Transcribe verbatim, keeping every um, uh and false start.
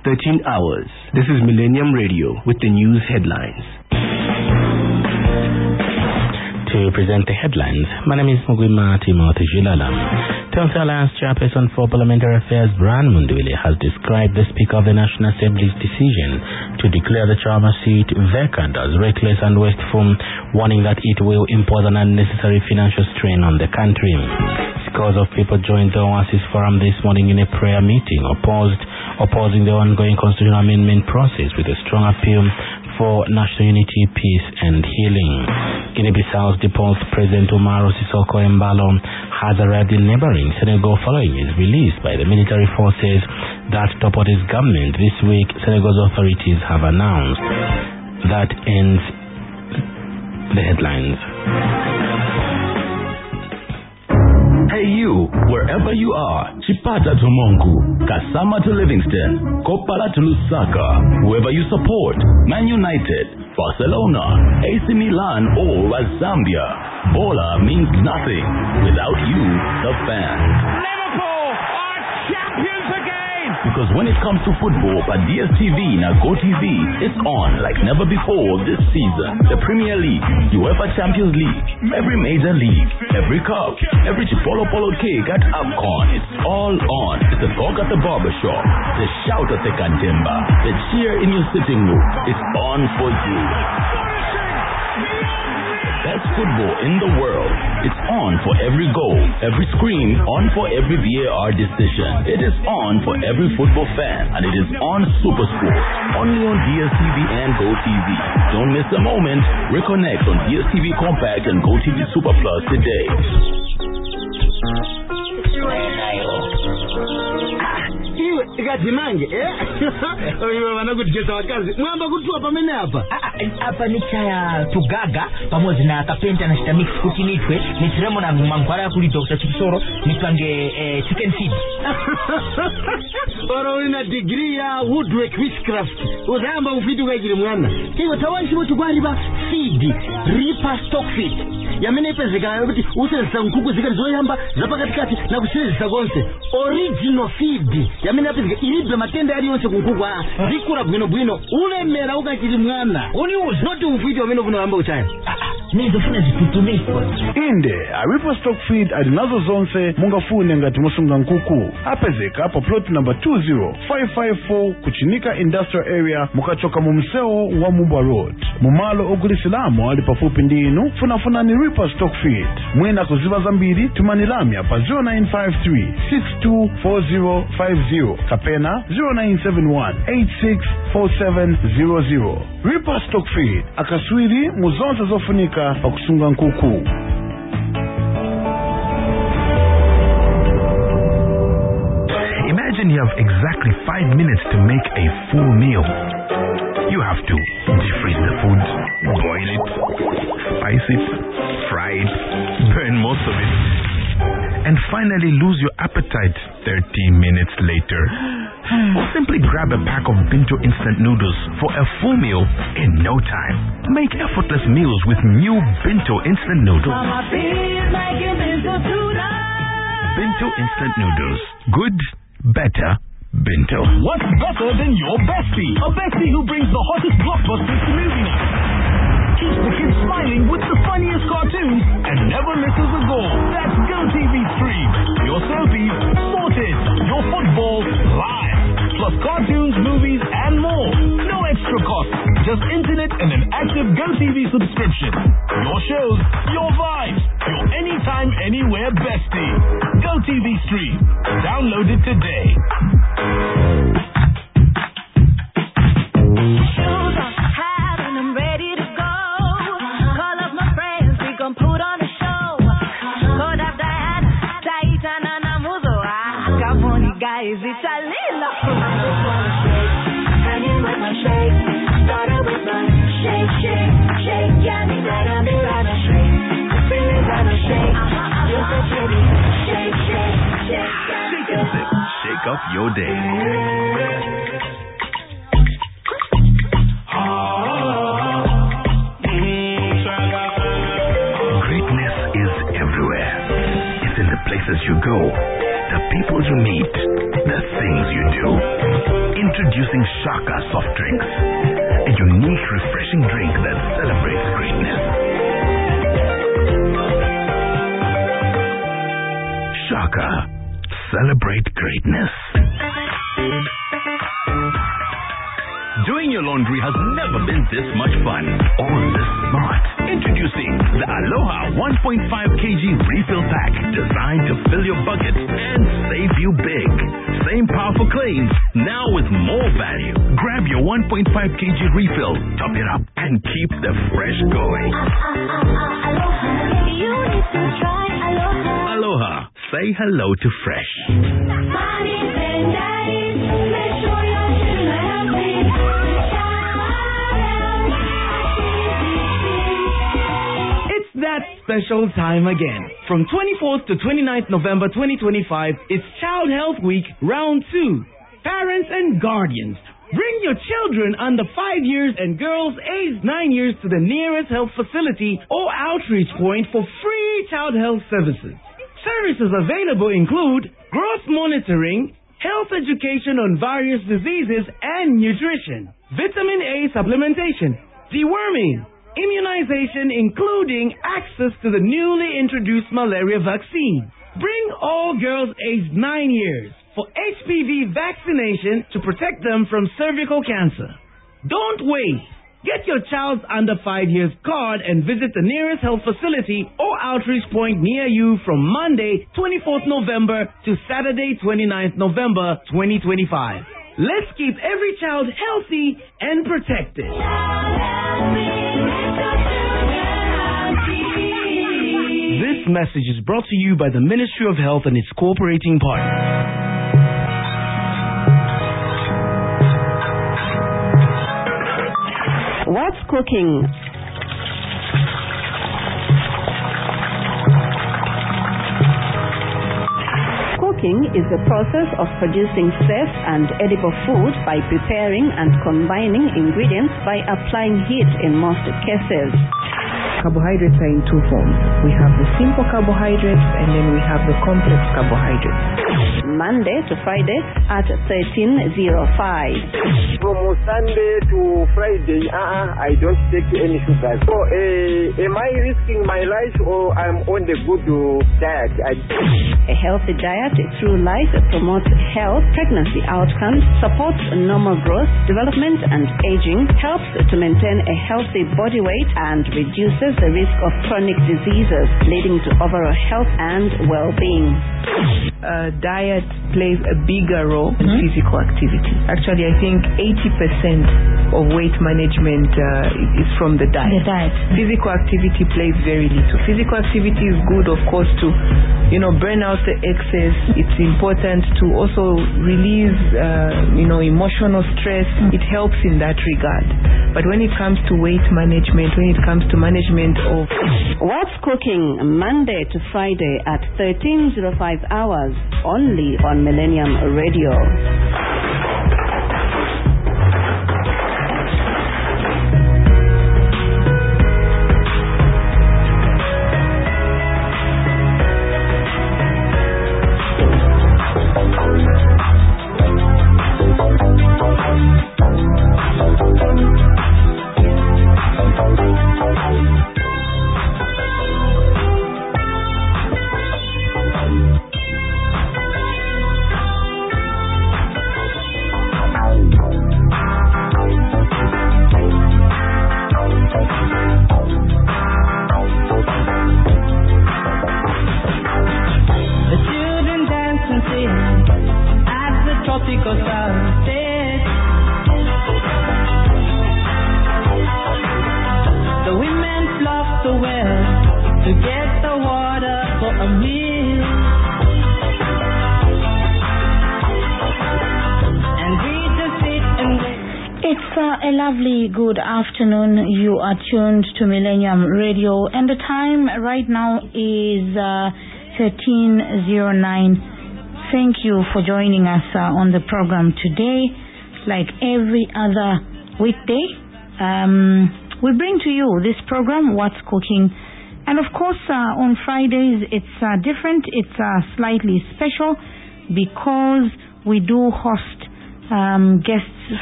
thirteen hours. This is Millennium Radio with the news headlines. To present the headlines, my name is Mugwima Timothy Jilala. Council Alliance Chairperson for Parliamentary Affairs Brian Mundwile has described the Speaker of the National Assembly's decision to declare the Chama seat vacant as reckless and wasteful, warning that it will impose an unnecessary financial strain on the country. Scores of people joined the Oasis Forum this morning in a prayer meeting opposed, opposing the ongoing constitutional amendment process with a strong appeal for national unity, peace and healing. Guinea-Bissau's deposed President Umaro Sissoco Embalo has arrived in neighboring Senegal following his release by the military forces that toppled his government this week, Senegal's authorities have announced. That ends the headlines. Hey you, wherever you are, Chipata to Mongu, Kasama to Livingston, Kopala to Lusaka, whoever you support, Man United, Barcelona, A C Milan or Zambia, Bola means nothing without you, the fans. Liverpool are champions again! Because when it comes to football, at D S T V and GoTV, it's on like never before this season. The Premier League, UEFA Champions League, every major league, every cup, every Chipolo Polo cake at AFCON, it's all on. It's the talk at the barbershop, the shout at the Kantemba, the cheer in your sitting room. It's on for you. Best football in the world. It's on for every goal, every screen, on for every V A R decision. It is on for every football fan, and it is on SuperSport, only on D S T V and GoTV. Don't miss a moment. Reconnect on D S T V Compact and GoTV Super Plus today. Ikadzimange eh oyo vanakujeza wakazi mwamba kutua pamene hapa hapa ni chaya tugaga pamoja na kapenta na shitamix kuti nitwe nitiremo na mangwara ya kuli Doctor Chipsoro nitwange eh, chicken feed oro ina degree ya woodwork witchcraft uzamba ufiti ukajiri mwana kiyo tawanshi motu kwa riba feed ripa stock feed yamene ipezekana yokuti usenzisa nkuku zikali zoyamba zapa katikati na kusenzisa gonse original feed yamene apezeka ilibe matende yali yonse kunkuku zikura bwino bwino ulemera ukachiri mwana uni uzi noti ufiti wamene vuna wamba uchaya nizofuna zikutumiko inde aripa stock feed alinazo zonse mungafune ngati musunga nkuku apezeka apa plot number two zero five five four kuchinika industrial area mukachoka mu mseo wa Mubwa Road mumalo ogulisilamo ali pafupi ndinu funafuna ni ripa stock feed mwina kuziva zambiri tumanilamya pa zero nine five three six two four zero five zero kapena zero nine seven one eight six four seven zero zero. Ripa stock feed akaswiri muzonse zofunika pa kusunga nkuku. Imagine you have exactly five minutes to make a full meal. You have to defreeze the food, boil it, spice it, fry it, burn most of it, and finally lose your appetite thirty minutes later. Simply grab a pack of Binto instant noodles for a full meal in no time. Make effortless meals with new Binto instant noodles. Binto instant noodles. Good, better, Binto. What's better than your bestie? A bestie who brings the hottest blockbusters to movie night. Keeps the kids smiling with the funniest cartoons and never misses a goal. That's GoTV Stream. Your soapies sorted. Your football live. Plus cartoons, movies, and more. No extra cost. Just internet and an active GoTV subscription. Your shows, your vibes. Your anytime, anywhere bestie. GoTV Stream. Download it today. Guys, it's a little and you with my shake. Started with my shake, shake, shake. Yeah, me that I'm in a shake. Feel it on a shake. You're so pretty. Shake, shake, shake. Shake and sip. Shake up your day. Greatness is everywhere. It's in the places you go, the people you meet, the things you do. Introducing Introducing Shaka Soft Drinks, a unique, refreshing drink that celebrates greatness. Shaka, celebrate greatness. Doing your laundry has never been this much fun or this smart. Introducing the Aloha one point five kilogram refill pack, designed to fill your bucket and save you big. Same powerful claims, now with more value. Grab your one point five kilogram refill, top it up, and keep the fresh going. Aloha, you need to try Aloha. Aloha, say hello to fresh. Mommies and daddies, make sure your children are healthy. It's that special time again. From twenty-fourth to twenty-ninth November twenty twenty-five, it's Child Health Week Round two. Parents and guardians, bring your children under five years and girls aged nine years to the nearest health facility or outreach point for free child health services. Services available include growth monitoring, health education on various diseases and nutrition, vitamin A supplementation, deworming, immunization including access to the newly introduced malaria vaccine. Bring all girls aged nine years for H P V vaccination to protect them from cervical cancer. Don't wait. Get your child's under five years card and visit the nearest health facility or outreach point near you from Monday, twenty-fourth November to Saturday, twenty-ninth November twenty twenty-five. Let's keep every child healthy and protected. This message is brought to you by the Ministry of Health and its cooperating partners. What's cooking? Cooking is the process of producing safe and edible food by preparing and combining ingredients by applying heat in most cases. Carbohydrates are in two forms. We have the simple carbohydrates and then we have the complex carbohydrates. Monday to Friday at thirteen oh five. From Sunday to Friday, uh-uh, I don't take any sugar. So, uh, am I risking my life or I'm on the good uh, diet? I... A healthy diet through life promotes health, pregnancy outcomes, supports normal growth, development and aging, helps to maintain a healthy body weight and reduces the risk of chronic diseases, leading to overall health and well-being. Uh, diet plays a bigger role in mm-hmm. physical activity. Actually, I think eighty percent of weight management uh, is from the diet. The diet. Physical activity plays very little. Physical activity is good, of course, to you know burn out the excess. It's important to also release uh, you know emotional stress. Mm-hmm. It helps in that regard. But when it comes to weight management, when it comes to management of What's Cooking, Monday to Friday at thirteen oh five hours, only on Millennium Radio. A lovely good afternoon. You are tuned to Millennium Radio, and the time right now is uh, thirteen oh nine. Thank you for joining us uh, on the program today. Like every other weekday, um, we bring to you this program, What's Cooking. And of course, uh, on Fridays, it's uh, different. It's uh, slightly special because we do host um, guests